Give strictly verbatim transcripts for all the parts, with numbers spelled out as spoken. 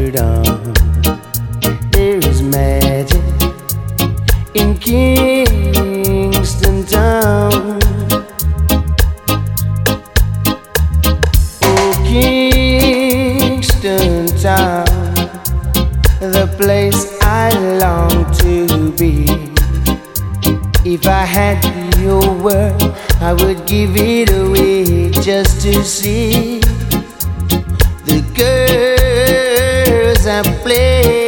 word on. There is magic in Kingston Town. Oh, Kingston Town, the place I long to be. If I had your word, I would give it away just to see the girls I play.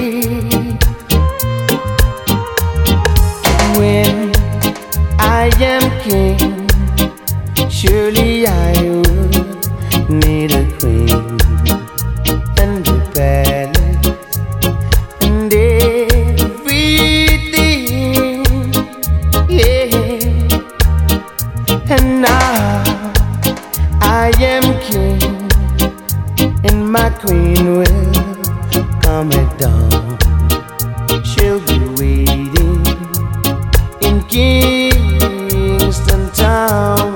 When I am king, surely I would need a queen and a palace and everything, yeah. And now I am king, and my queen will come at dawn. She'll be waiting in Kingston Town.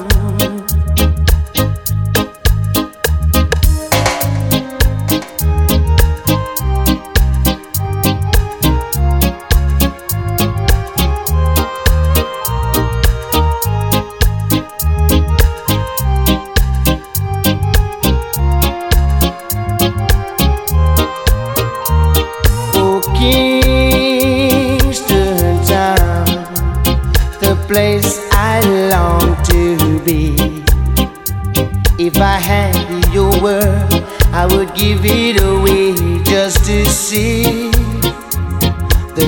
Kingston Town, the place I long to be. If I had your word, I would give it away just to see the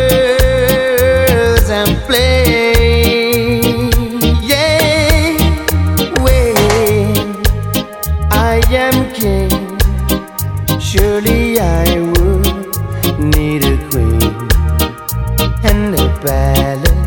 girls I'm playing. Yeah, when I am king, surely I would need a queen and a palace